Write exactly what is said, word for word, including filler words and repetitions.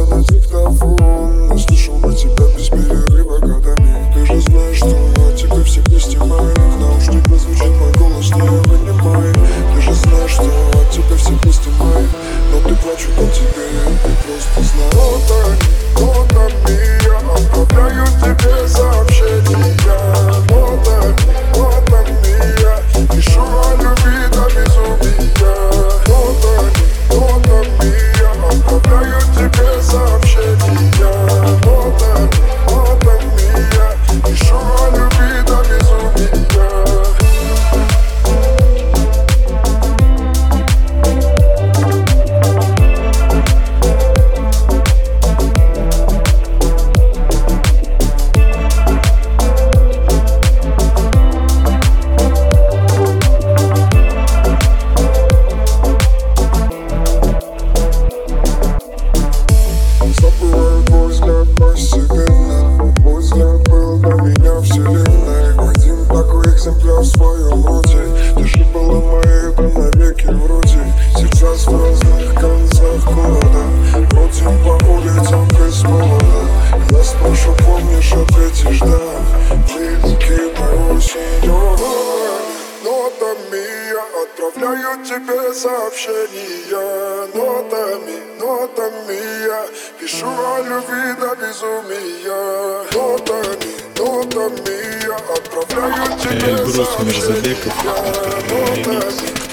на диктофон. Я слышал на тебя без перерыва годами. Ты же знаешь, что от тебя все песни мои. В наушниках звучит мой голос, не вынимай. Ты же знаешь, что от тебя все песни мои. Но ты плачут о тебе, ты просто знаешь. Нотами, нотами я отправляю тебе сообщения. Нотами, нотами я пишу о любви до безумия. Нотами, нотами я отправляю тебе сообщения. Нотами, нотами я пишу о любви до безумия. Забываю твой взгляд постепенно. Твой взгляд был для меня вселенной. Один такой экземпляр в своем роде. Ты же была моей, да навеки вроде. Сейчас в разных концах города. Бродим по улицам без повода. Я спрошу, помнишь, ответишь да. Плитки моего сеньора. Нотами я отправляю тебе сообщения. Нотами, нотами я пишу о любви до безумия. Нотами, нотами я отправляю тебе Эльбрус Мирзабеков, сообщения. Нотами,